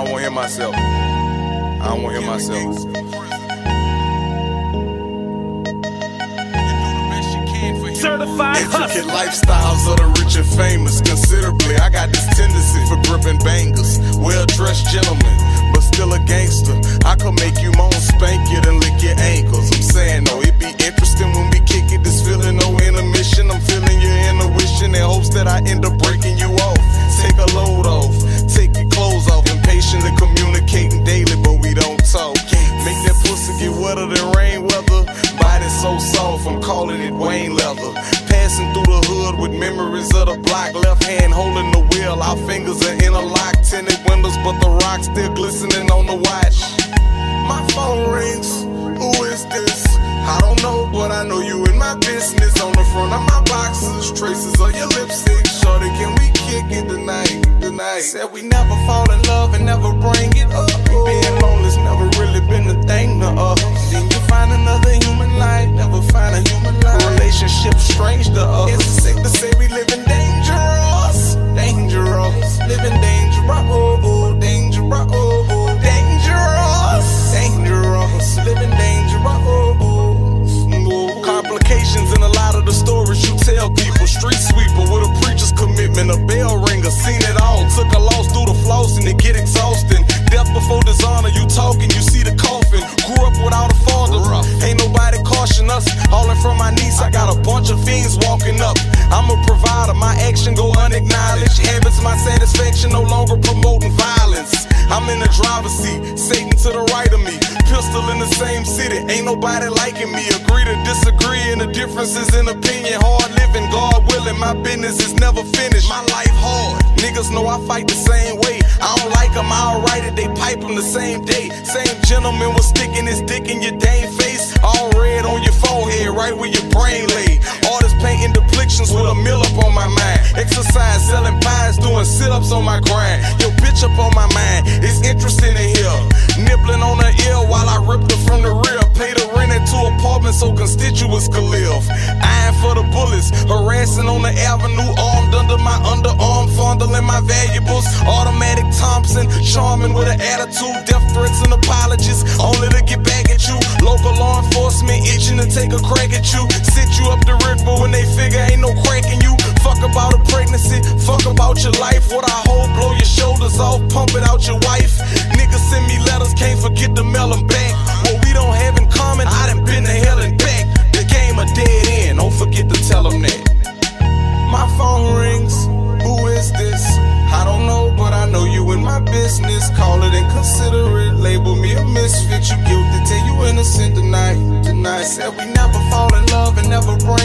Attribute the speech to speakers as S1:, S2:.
S1: don't want to hear myself. I don't want to hear myself.
S2: Certified
S1: Intricate lifestyles of the rich and famous, considerably. I got this tendency for gripping bangers. Well-dressed gentleman, but still a gangster. I could make you moan, spank you, then lick your ankles. I'm saying though, it be interesting when we kick it. This feeling, no intermission. I'm feeling your intuition in hopes that I end up breaking you off. Take a load off, take your clothes off. Impatiently communicating daily, but we don't talk. Make that pussy get wetter than rain weather. Body so soft, I'm calling it Wayne leather. Passing through the hood with memories of the block. Left hand holding the wheel, our fingers are interlocked. Tinted windows, but the rock still glistening on the watch. My phone rings, who is this? I don't know, but I know you in my business. On the front of my boxes, traces of your lipstick. Shorty, can we kick it tonight? Said we never fall in love and never bring it up. Being lonely's never really been a thing to us. Then you find another human life, never find a human life. Relationship strange to us. It's sick to say we living dangerous. Dangerous, living dangerous. Oh, dangerous. Oh, dangerous. Dangerous, living dangerous. Oh. Complications in a lot of the stories you tell people. Street sweeper with a preacher's commitment, a bell ringer, seen it all. Took a loss through the floss and it get exhausting. Death before dishonor, you talking, you see the coffin. Grew up without a father, ain't nobody caution us. Hauling from my niece, I got a bunch of fiends walking up. I'm a provider, my action go unacknowledged. Habits my satisfaction, no longer promoting violence. I'm in the driver's seat, Satan to the right of me. Pistol in the same city, ain't nobody liking me. Agree to disagree and the differences in opinion. Hard living, God willing, my business is never finished. My life hard, niggas know I fight the same way. I don't like them, I'll write it, they pipe them the same day. Same gentleman was sticking his dick in your dang face. All red on your forehead, right where your brain lay. Artists painting depictions with a mill up on my mind. Exercise, selling pies, doing sit-ups on my grind. Your bitch up on my mind, it's interesting to hear. Nibbling on her ear while I ripped her from the rear. Paid her rent at 2 apartments so constituents could live. Eyeing for the bullets, harassing on the avenue. Armed under my underarm, fondling my valuables. Automatic Thompson, charming with an attitude. Death threats and apologies, only to get back at you. Local law enforcement itching to take a crack at you. Sit you up the river when they figure ain't no crack in you. Fuck about a pregnancy, fuck about your life. What I hold, blow your shoulders off, pump it out your wife. Niggas send me letters, can't forget to mail them back. What we don't have in common, I done been to hell and back. The game a dead end, don't forget to tell them that. My phone rings, who is this? I don't know, but I know you in my business. Call it inconsiderate, label me a misfit. You guilty till you innocent tonight. Said we never fall in love and never bring